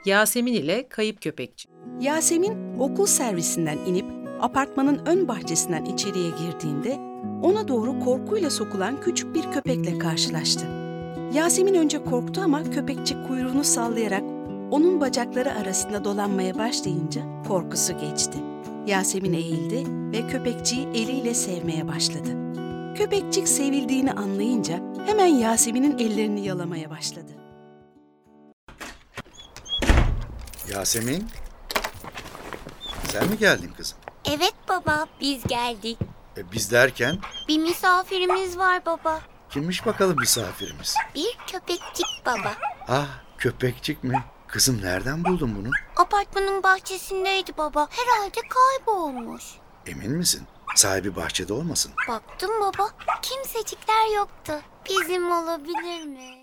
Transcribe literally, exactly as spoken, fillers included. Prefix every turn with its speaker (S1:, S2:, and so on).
S1: Yasemin ile Kayıp Köpekçik.
S2: Yasemin okul servisinden inip apartmanın ön bahçesinden içeriye girdiğinde ona doğru korkuyla sokulan küçük bir köpekle karşılaştı. Yasemin önce korktu ama köpekçik kuyruğunu sallayarak onun bacakları arasında dolanmaya başlayınca korkusu geçti. Yasemin eğildi ve köpekçiği eliyle sevmeye başladı. Köpekçik sevildiğini anlayınca hemen Yasemin'in ellerini yalamaya başladı.
S3: Yasemin, sen mi geldin kızım?
S4: Evet baba, biz geldik.
S3: E, biz derken?
S4: Bir misafirimiz var baba.
S3: Kimmiş bakalım misafirimiz?
S4: Bir köpekçik baba.
S3: Ah, köpekçik mi? Kızım nereden buldun bunu?
S4: Apartmanın bahçesindeydi baba. Herhalde kaybolmuş.
S3: Emin misin? Sahibi bahçede olmasın?
S4: Baktım baba, kimsecikler yoktu. Bizim olabilir mi?